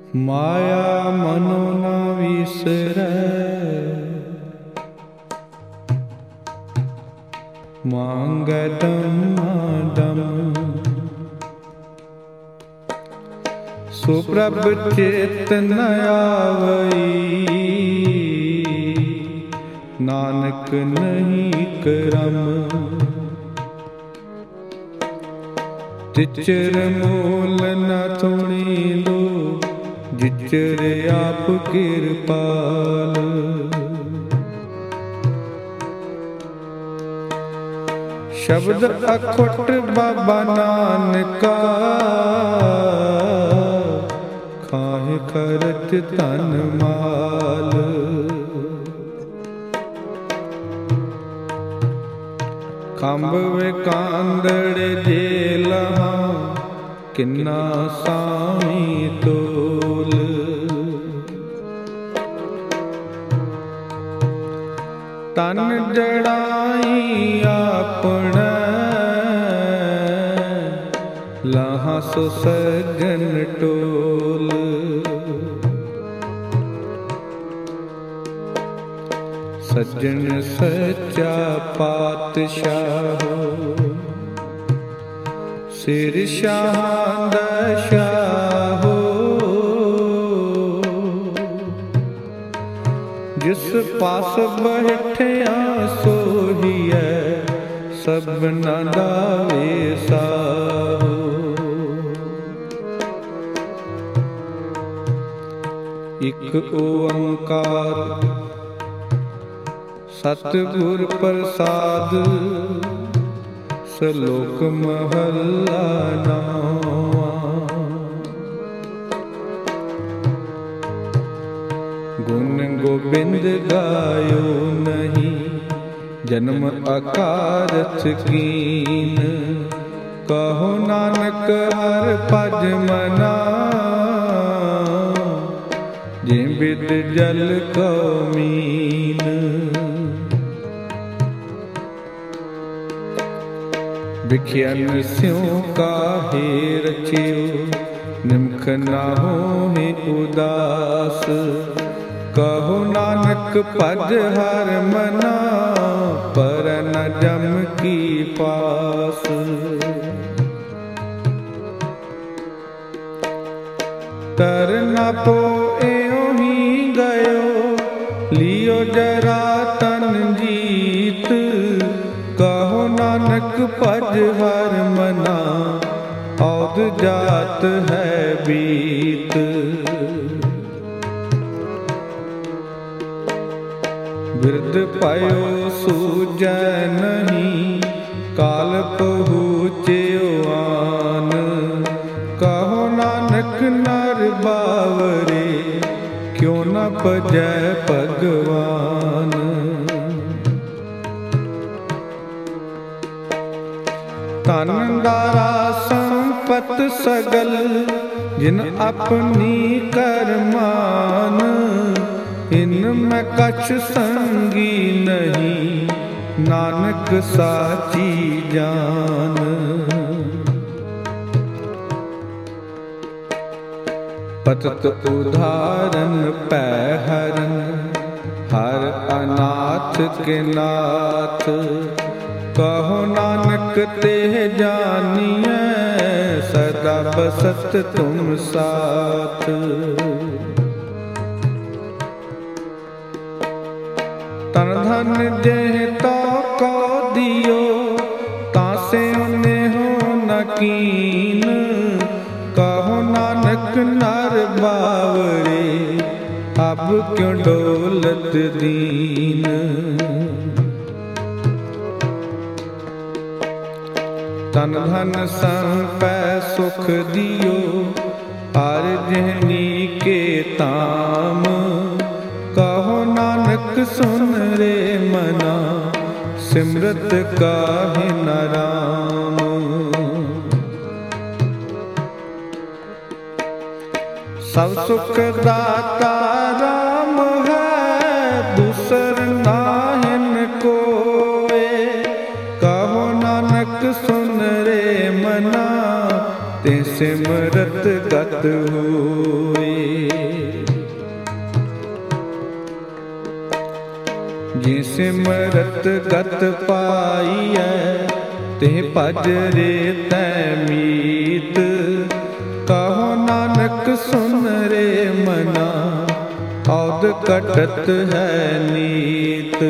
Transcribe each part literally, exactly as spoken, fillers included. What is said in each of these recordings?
ਮਾਇਆ ਮਨੋ ਨਾ ਵਿਸਰੈ, ਮੰਗੈ ਦਮਾ ਦਮ। ਸੋ ਪ੍ਰਭ ਚੇਤ ਨ ਆਵਈ, ਨਾਨਕ ਨਹੀਂ ਕਰਮ। ਤਿਚਰ ਮੂਲ ਨ ਥੁਣੀ ਲੋ, ਜਿਚਰ ਆਪ ਕਿਰਪਾਲ। ਸ਼ਬਦ ਅਖੁੱਟ ਬਾਬਾ ਨਾਨਕਾ, ਖਾਹਿ ਖਰਚ ਧਨ ਮਾਲ। ਖੰਭ ਵਿਕਾਂਦੜ ਜੇਲਹਾ, ਕਿੰਨਾ ਸਾਮੀ ਤੋਲ। ਤਨ ਜੜਾਈ ਆਪਣਾ, ਲਾਹਾਂ ਸੋ ਸੱਜਣ ਟੋਲ। ਸੱਜਣ ਸੱਚਾ ਪਾਤਸ਼ਾਹ, ਸਿਰ ਸ਼ਾਹਾਂ ਦਾ ਸ਼ਾਹੋ। ਜਿਸ ਪਾਸ ਬੈਠਿਆ ਸੋਹੀਐ, ਸਭਨਾ ਦਾ ਵੇਸਾਹੋ। ਇਕ ਓੰਕਾਰ ਸਤਿਗੁਰ ਪ੍ਰਸਾਦ, ਸਲੋਕ ਮਹੱਲਾ ਨਾਵਾਂ। ਗੁਣ ਗੋਬਿੰਦ ਗਾਇਓ ਨਹੀਂ, ਜਨਮ ਅਕਾਰਥ ਕੀਨ। ਕਹੋ ਨਾਨਕ ਹਰਿ ਭਜ ਮਨਾ, ਜਿ ਬਿਦ ਜਲ ਕਉ ਮੀਨ। ਵਿਖਿਆਨ ਸਿਉ ਕਾਹੇ ਰਚਿਓ, ਨਿਮਖ ਨਾ ਹੋਏ ਉਦਾਸ। ਕਹੋ ਨਾਨਕ ਭਜ ਹਰਿ ਮਨਾ, ਪਰ ਨ ਜਮ ਕੀ ਪਾਸ। ਤਰ ਨ ਪੋਇਓ ਹੀ ਗਇਓ, ਲਿਓ ਜਰਾ ਤਨ ਜੀਤ। ਕਹੋ ਨਾਨਕ ਭਜ ਹਰਿ ਮਨਾ, ਔਧ ਜਾਤ ਹੈ ਬੀਤ। ਬਿਰਧ ਭਇਓ ਸੂਝੈ ਨਹੀਂ, ਕਾਲ ਪਹੁੰਚਿਓ ਆਨ। ਕਹੋ ਨਾਨਕ ਨਰ ਬਾਵਰੇ, ਕਿਉ ਨ ਭਜੈ ਭਗਵਾਨ। ਧਨ ਦਾਰਾ ਸੰਪਤ ਸਗਲ, ਜਿਨ ਆਪਣੀ ਕਰਮਾਨ। ਇਨ ਮੈਂ ਕਛ ਸੰਗੀ ਨਹੀਂ, ਨਾਨਕ ਸਾਚੀ ਜਾਨ। ਪਤਤ ਉਦਾਹਰਨ ਪੈ ਹਰਨ, ਹਰ ਅਨਾਥ ਕੇ ਨਾਥ। ਕਹੋ ਨਾਨਕ ਤੇ ਜਾਨੀਐ, ਸਦਾ ਬਸਤ ਤੁਮ ਸਾਥ। ਤਨ ਧਨ ਜੇ ਤੋ ਕੋ ਦਿਓ, ਤਾਂ ਸੇ ਨੇਹੁ ਨ ਕੀਨ। ਕਹੋ ਨਾਨਕ ਨਰ ਬਾਵਰੇ, ਅਬ ਕਿਉ ਡੋਲਤ ਦੀਨ। ਤਨ ਧਨ ਸੰਪੈ ਸੁਖ ਦਿਓ, ਹਰਿ ਜਿਹਨੀ ਕੇ ਤਾਮ। ਕਹੋ ਨਾਨਕ ਸੁਨ ਰੇ ਮਨਾ, ਸਿਮਰਤ ਕਾਹਿ ਨ ਰਾਮ। ਸਭ ਸੁਖ ਦਾਤਾ ਰਾਮ ਹੈ, ਦੂਸਰ ਨਾਹਿਨ ਕੋਇ। ਕਹੋ ਨਾਨਕ ਸੁਨ ਰੇ ਮਨਾ, ते सिमरत गत होए। जे सिमरत गत पाईऐ ते भज रे तै मीत। कहो नानक सुन रे मना औद कटत है नीत।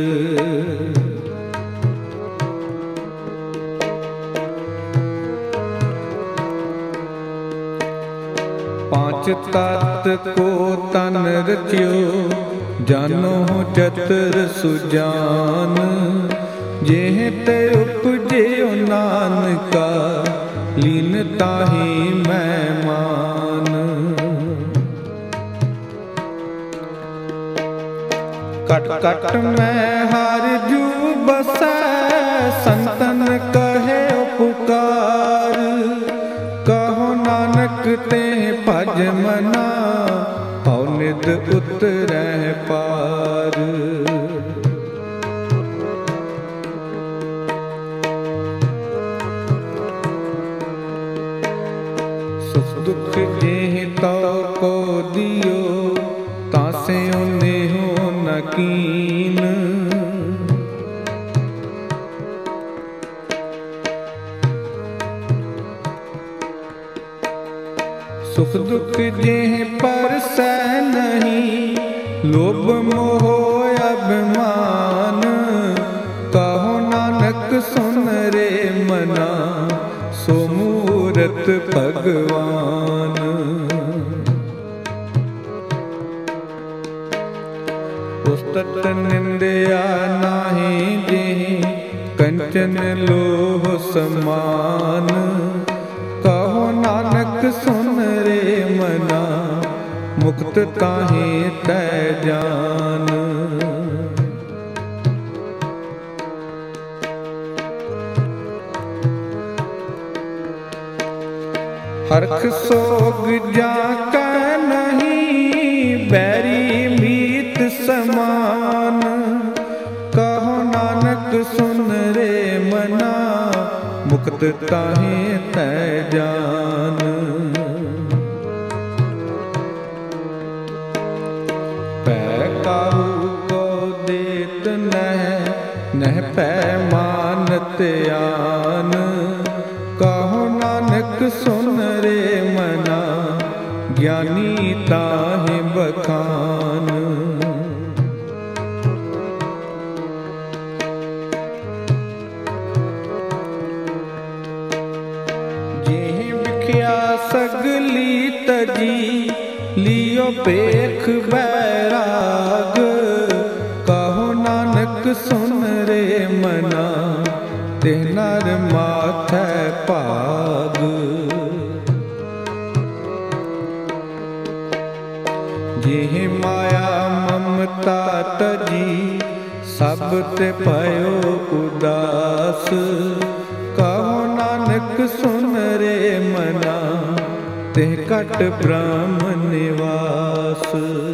पांच तत्त को तन रचियो जानो चतर सुजान। जेह ते उपजियो नानका लीन ताहि मैं मान। कट कट मैं हर जू बसै संतन कहे उपकार। कहो नानक ते भज मना हौ निद उतरै पार। सुख दुख जेह तो को दियो तासे ओने हो न कीन। सुख दुख जेह परसै नहीं लोभ मोह अभिमान। कहो नानक सुन रे मना सो मूरत भगवान। पुस्तक निंदया नाहि जेह कंचन लोह समान। कहो नानक सुन रे मना मुक्त ताहि तै जान। हरख सोग जाका नहीं बैरी मीत समान। कहो नानक सुन रे मना मुक्त ताहि तै जान। पै काहू को देत नह नह पै मानत आन। कहो नानक सुन रे मना ज्ञानी ताहि बखान। जेह बिख्या सगली तजी लियो पेख बैराग। कहो नानक सुन रे मना ते नर माथै भाग। जेह माया ममता तजी सब ते भयो उदास। कहो नानक सुन रे मना ते कट ब्रह्म निवास।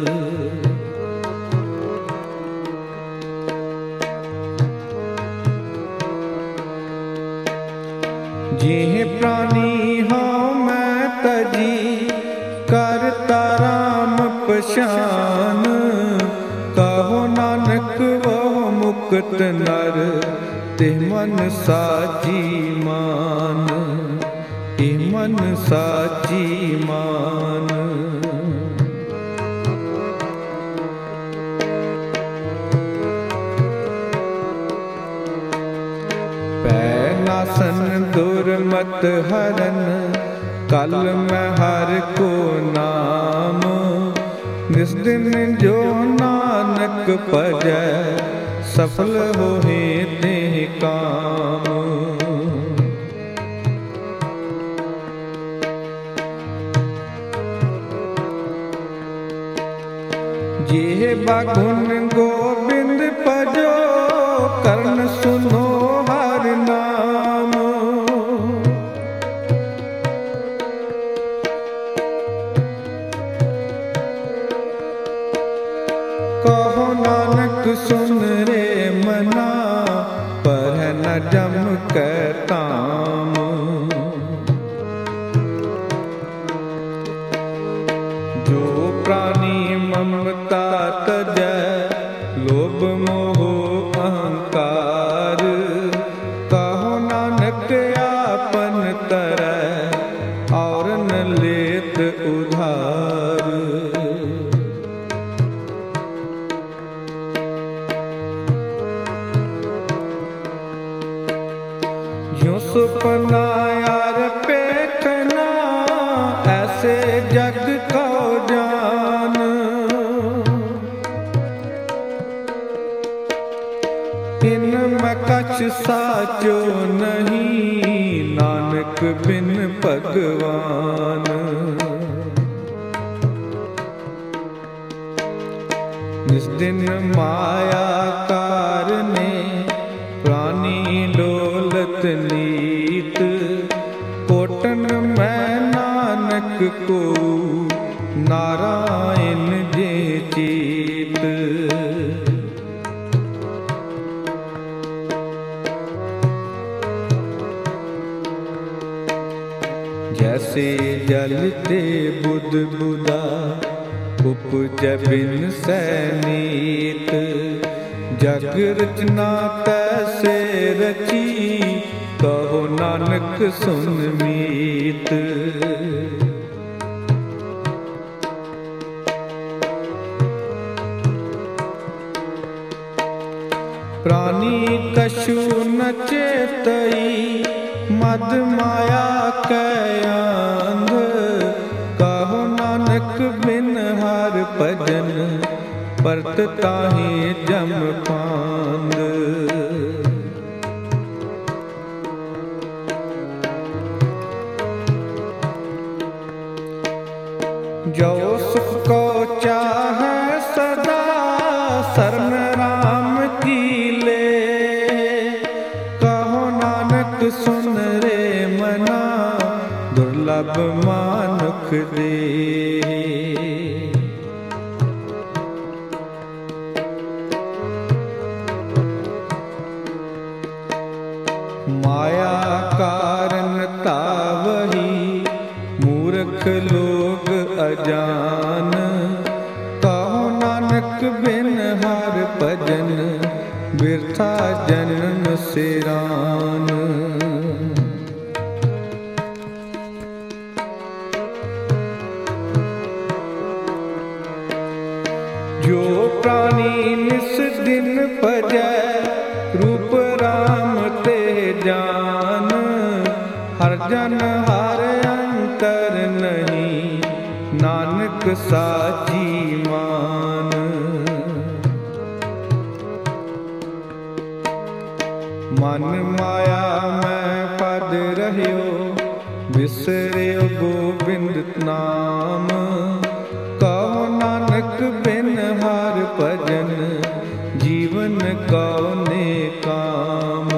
जेह प्राणी हूँ मैं तजी करता राम पशान। कहो नानक वो मुक्त नर ते मन साची मान। ते मन साची मान। नासन दुर्मत हरन कल मैं हर को नाम। निस दिन जो नानक भजै सफल होए ते काम। जेह बागुन गोबिंद भजो कर्ण सुनो हर नाम। कहो नानक सुन रे मना पर न जम कै ताम। ममता तजै, लोभ मोह अहंकार। कहो नानक आपन तरै, और न लेत उधार। ज्यों सुपना यार पेखना, ऐसे जग को जान। इनमें कछ साचो नहीं, नानक बिन भगवान। जिस दिन माया कारने, प्राणी डोलत नीत। कोटन मैं नानक को, नारायण जे चीत। जैसे जल ते बुध बुदा, उपजै बिन सैनीत। जग रचना तैसे रची, कहो नानक सुन मीत। प्राणी कछु न चेतई, मद माया कै आंध। कहो नानक बिन हर भजन, परत ताहि जम पांद। जो सुख को चाहे सदा, शरण राम की ले। कहो नानक सुन रे मना, दुर्लभ मानुख दे। माया कारण तावही, मूर्ख लोग अजान। कहो नानक बिन हर भजन, बिरथा जन्म सिरान। जो प्राणी निस दिन भजै, रूप राम ते जान। हर जन हर अंतर नहीं, नानक साची मान। मन माया मैं पद रहियो, बिसरियो गोबिंद नाम। कहो नानक बिन हर भजन, जीवन कौने काम।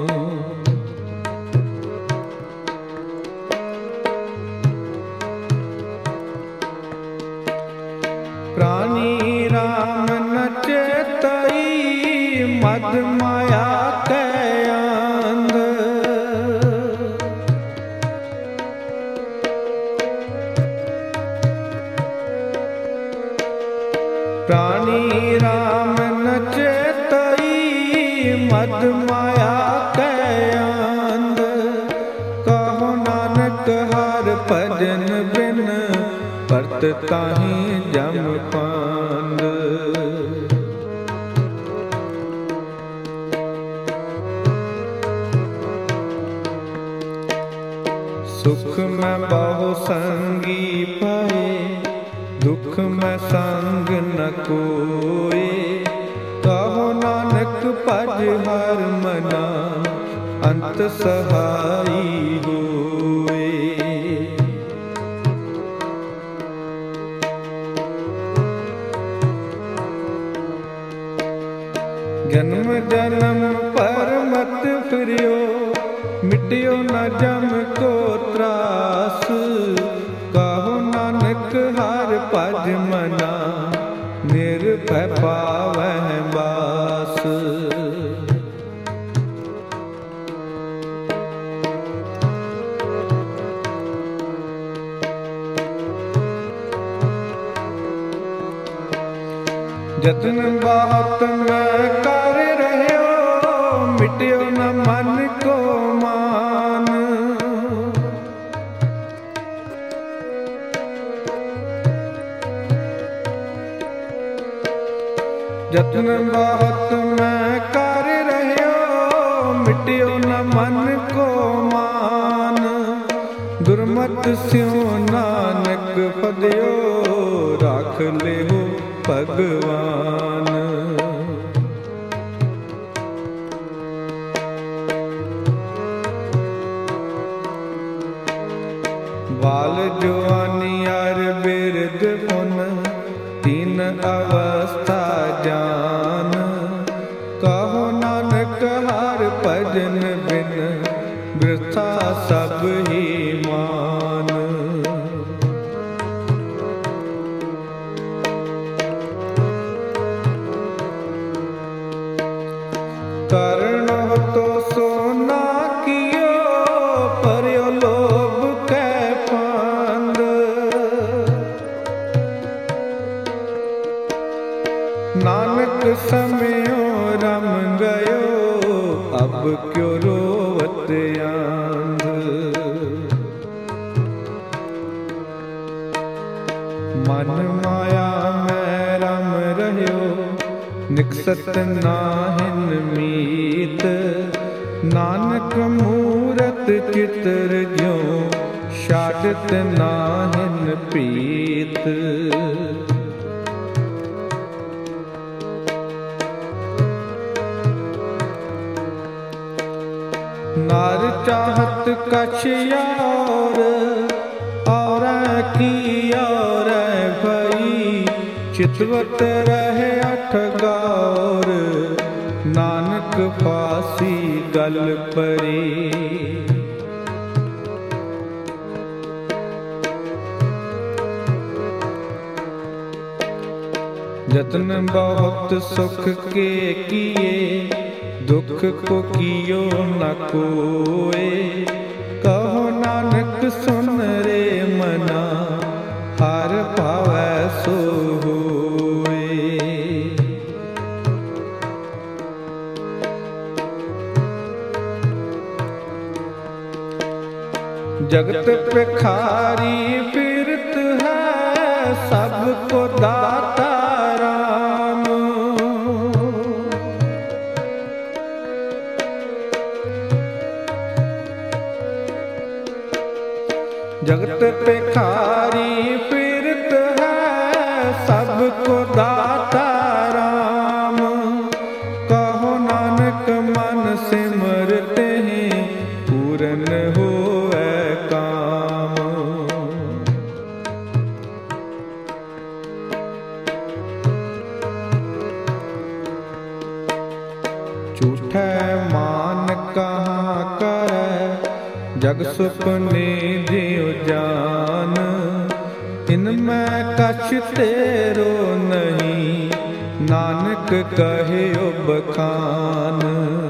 प्राणी राम न चेतई, मद माया कै आंध। प्राणी राम न चेतई, मद माया कै आंध। कहो नानक हर भजन बिन, परत ताहि जम पांद। सुख में बहु संगी पाए, दुख में संग न कोय। कहो नानक भज हर मना, अंत सहाई होए। जन्म जन्म पर मत फिरियो, मिटियो न जम को त्रास। कहो नानक हर भज मना, निर्भय पावह बास। ਜਤਨ ਬਹੁਤ ਮੈਂ ਕਰ ਰਹਿਓ, ਮਿਟਿਓ ਨ ਮਨ ਕੋ ਮਾਨ। ਜਤਨ ਬਹੁਤ ਮੈਂ ਕਰ ਰਹਿਓ, ਮਿਟਿਓ ਨ ਮਨ ਕੋ ਮਾਨ। ਦੁਰਮਤ ਸਿਉ ਨਾਨਕ ਫਦਿਓ, ਰਾਖ ਲਿਓ ਭਗਵਾਨ। ਬਾਲ ਜਵਾਨੀ ਅਰ ਬਿਰਧ ਪੁਨ, ਤਿਨ ਅਵਸਥਾ ਜਾਨ। ਕਹੋ ਨਾਨਕ ਹਰਿ ਭਜਨ ਬਿਨ, ਬਿਰਥਾ ਸਭ ਹੀ ਮਾਨ। ਕਰਨਹੁ ਤੋ ਸੋ ਨਾ ਕੀਓ, ਪਰਿਓ ਲੋਭ ਕੈ ਫੰਦ। ਨਾਨਕ ਸਮਿਓ ਰਮ ਗਇਓ, ਅਬ ਕਿਉ ਰੋਵਤ ਆਂਧ। ਮਨ ਮਾਇਆ ਮੈਂ ਰਮ ਰਹਿਓ, ਨਿਕਸਤ ਨਾਹਿਨ ਮੀਤ। ਨਾਨਕ ਮੂਰਤ ਚਿਤਰ ਜਿਉ, ਛਾਡਤ ਨਾਹਿਨ ਪ੍ਰੀਤ। ਨਾਰ ਚਾਹਤ ਕਛ ਔਰ, ਔਰੈ ਕੀ ਔਰੈ ਭਈ। ਚਿਤਵਤ ਰਹਿ ਅਠ ਗੌਰ, ਨਾਨਕ ਫਾਸੀ ਗਲ ਪਰੀ। ਜਤਨ ਬਹੁਤ ਸੁਖ ਕੇ ਕੀਏ, ਦੁਖ ਕੋ ਕੀਓ ਨ ਕੋਇ। ਕਹੋ ਨਾਨਕ ਸੁਨ ਰੇ ਮਨਾ, ਹਰਿ ਭਾਵੈ ਸੋ ਹੋਇ। ਜਗਤ ਭਿਖਾਰੀ ਫਿਰਤ ਹੈ, ਸਭ ਕੋ ਦਾਤਾ ਰਾਮ। ਜਗਤ ਭਿਖਾਰੀ ਫਿਰਤ ਹੈ, ਸਭ ਕੋ ਦਾਤਾ ਰਾਮ। ਕਹੋ ਨਾਨਕ ਮਨ ਸਿਮਰਤ ਹੈ, ਪੂਰਨ ਹੋਵੈ ਕਾਮ। ਝੂਠੈ ਮਾਨ ਕਹਾਂ ਕਰੈ, ਜਗ ਸੁਪਨੇ ਜਿਉ ਜਾਨ। ਇਨ ਮੈਂ ਕਛ ਤੇਰੋ ਨਹੀਂ, ਨਾਨਕ ਕਹਿਓ ਬਖਾਨ।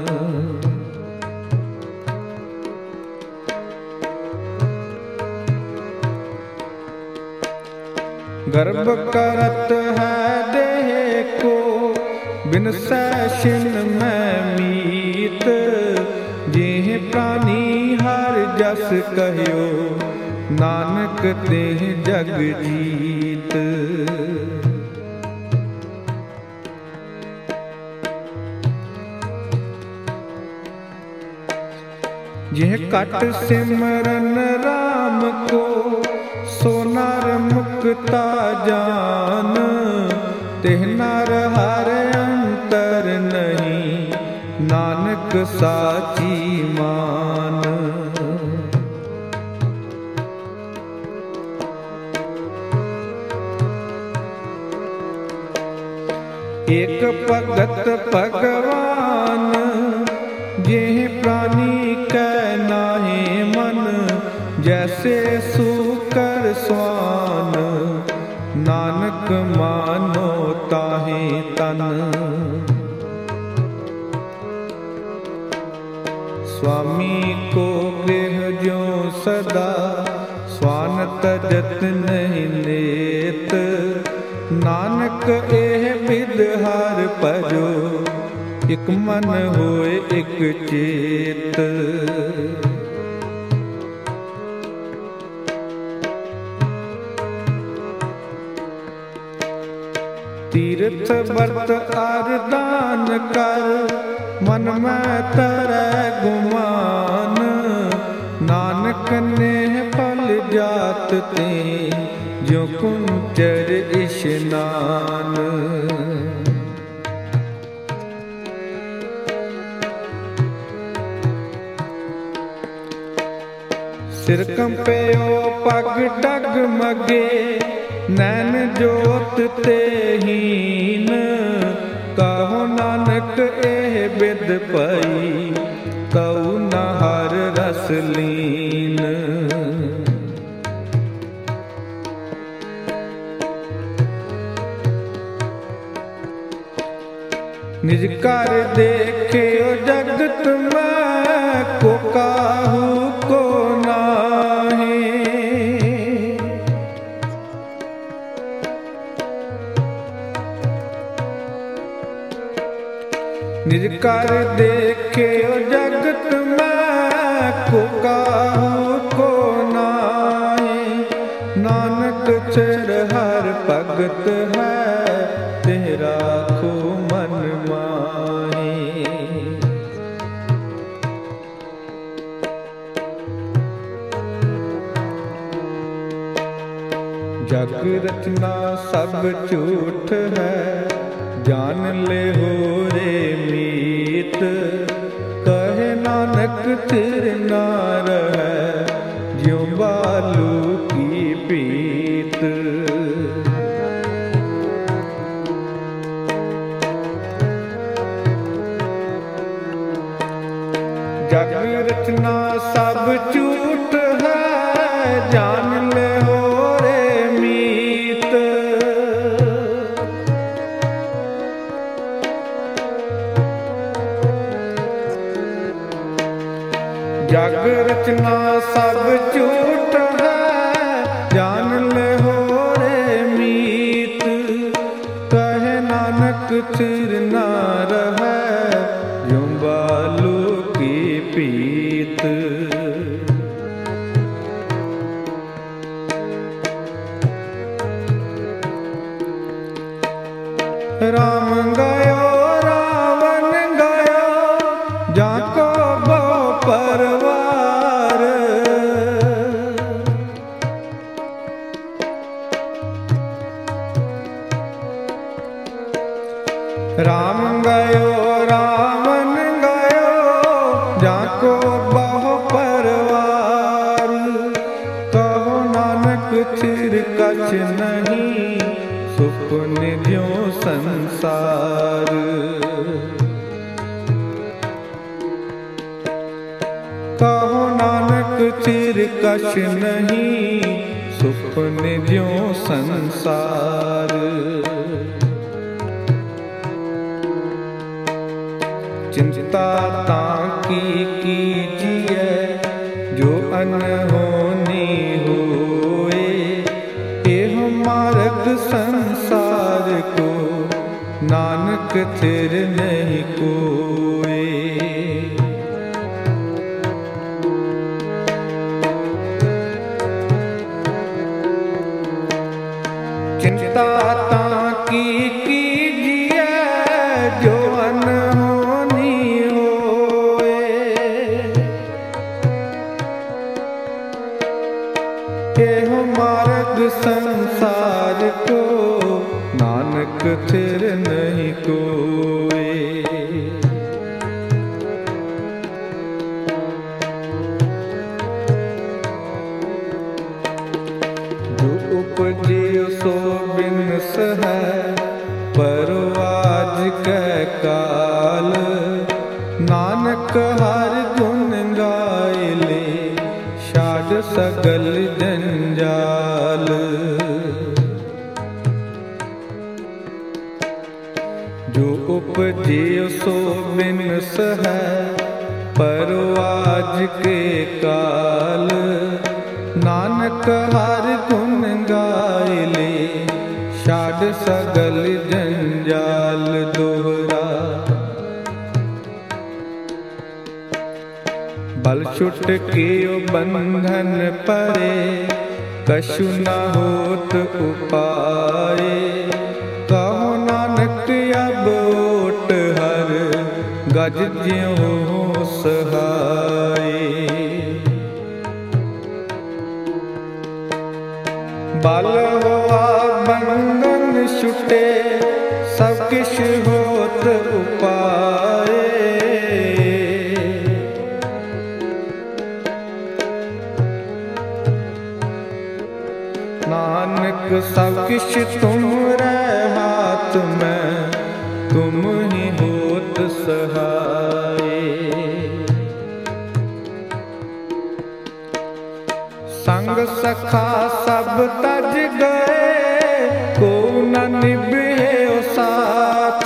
ਗਰਭ ਕਰਤ ਹੈ ਦੇਹ ਕੋ, ਬਿਨਸੈ ਛਿਨ ਮੈਂ ਮੀਤ। ਜਿਹ ਪ੍ਰਾਨੀ ਹਰਿ ਜਸ ਕਹਿਓ, ਨਾਨਕ ਤਿਹ ਜਗ ਜੀਤ। ਜਿਹ ਕਟ ਸਿਮਰਨ ਰਾਮ ਕੋ, ਸੋ ਨਰ ਮੁਕਤਾ ਜਾਨ। ਤਿਹ ਨਰ ਹਰਿ ਅੰਤਰ ਨਹੀਂ, ਨਾਨਕ ਸਾਚੀ ਮਾਨ। ਏਕ ਭਗਤ ਭਗਵਾਨ, ਜਿਹ ਪ੍ਰਾਨੀ ਕੈ ਨਾਹਿ ਮਨ। ਜੈਸੇ ਸੂਕਰ ਸਵਾਨ, ਨਾਨਕ ਮਾਨੋ ਤਾਹਿ ਤਨ। स्वामी को गृह जो सदा स्वान तजत नहीं नेत। नानक एह बिद हार भजो, इक मन होए इक चेत। तीर्थ व्रत आर दान कर, मन में तरह गुमान। नानक ने फल जात ते, जो कुंचर इशनान। सिर कंप्यो पग डगमगे, नैन जोत ते हीन। कहो नानक एह बिद पई, कऊ न हर रस लीन। निज कर देखे जगत में, को काहू को नाहीं। निज कर देखे जगत में, को काहू को नाहीं। नानक सिर हर भगत है, तेरा खो मन माही। जग रचना सब झूठ है, जान ले हो रे मीत। कहे नानक थिर ना रहे, ज्यों बालू की पीत। जग रचना सब झूठ है, जान ले हो रे मीत। जग रचना सब झूठ है, जान ले हो रे मीत। कहे नानक थिर ना रहे, ज्यों बालू की पीत। राम गयो रावण गयो, जाको बहु परवार। राम गयो रावण गयो, जाको बहु परवार। कहो नानक थिर कछ नहीं, सुपुन ज्यों संसार। कहो नानक थिर कछ नहीं, सुपुन ज्यों संसार। चिंता ताकी कीजिए, जो अनहोनी होए। एह मार्ग संसार को, नानक थिर नहीं कोए। चिंता ताकी कीजिए, जो अनहोनी होए। एह मार्ग संसार को, नानक थिर नहीं कोए। जो उपजियो सो बिनस है, परो आज कै काल। नानक हर गुण गाए ले, छाड़ सगल जंजाल। जो उपजियो सो बिनस है, परो आज के काल। नानक हर गुण गाए ले, छाड़ सगल जंजाल दोहरा। बल छुट कियो बंधन परे, कछु न होत उपाय। कहो नानक अब ओट हर, गज ज्यों सहाय। बल हुआ बंधन छुटे, सब किछ होत उपाय। नानक सब किछ तुमरे हाथ में, तुम ही होत सहाय। संग सखा सब तज गए, को न निभे साथ।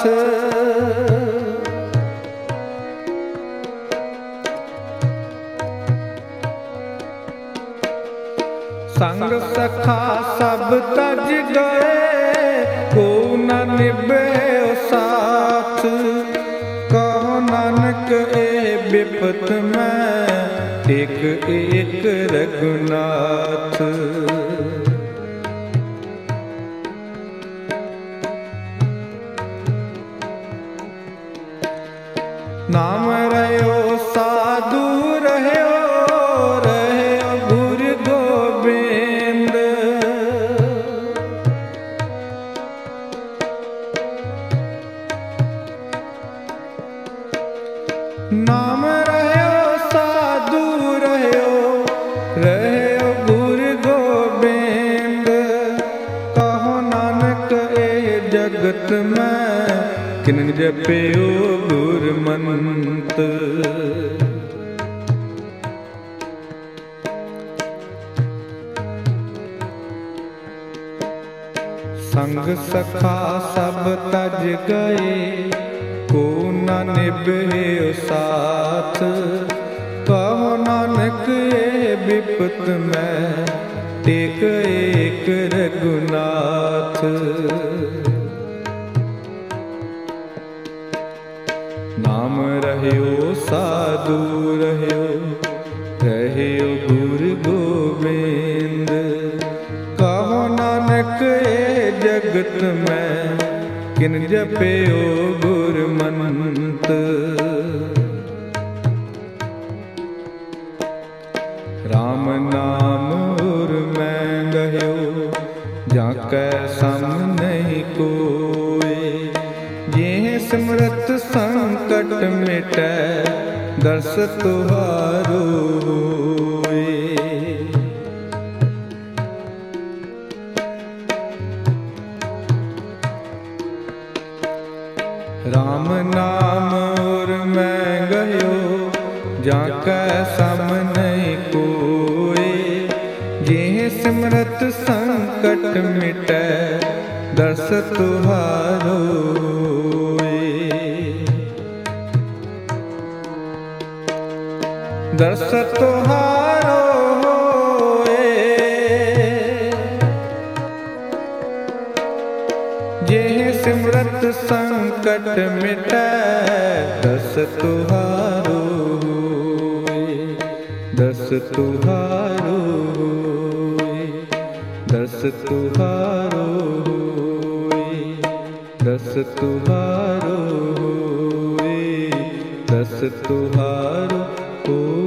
संग सखा सब तज गए, को न निभे साथ। कहो नानक ए विपत में, एक एक रघुनाथ। नाम रह्यो साधु रह्यो, रह्यो गुरु गोबिंद। नाम रह्यो साधु रह्यो, रह्यो गुरु गोबिंद। कहो नानक ए जगत में, किन जप्यो गुर मंत्र। संग सखा सब तज गए, को न निभे साथ। कहो नानक ए विपत में, एक एक रघुनाथ। नाम रह्यो साधु रह्यो, रह्यो गुरु गोबिंद। कहो नानक ए जगत में, किन जप्यो गुर मंत्र। राम नाम उर मैं गह्यो, जाकै सम नहीं कोय। ये सिमरत संकट मिटै, दर्श तुहारो होय। राम नाम उर मैं गह्यो, जाकै सम नहीं कोय। जे सिमरत संकट मिटै, दर्श तुहारो होय। दर्श तुहारो होय। जे सिमरत संकट मिटै, दर्श तुहारो होय। दर्श तुहारो होय। दर्श तुहारो होय। दर्श तुहारो होय। दर्श तुहारो होय।